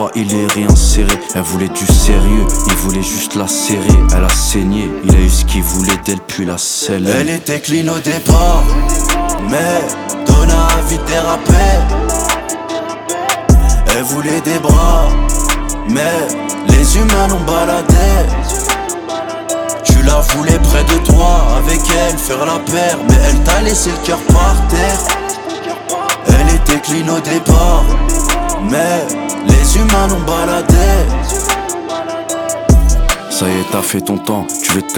Il est rien serré, elle voulait du sérieux, il voulait juste la serrer. Elle a saigné, il a eu ce qu'il voulait d'elle puis la selle. Elle était clean au départ, mais Donna a vite dérapé. Elle voulait des bras, mais les humains l'ont baladé. Tu la voulais près de toi, avec elle faire la paire, mais elle t'a laissé le cœur par terre. Elle était clean au départ, mais les humains l'ont baladé. Ça y est, t'as fait ton temps, tu veux te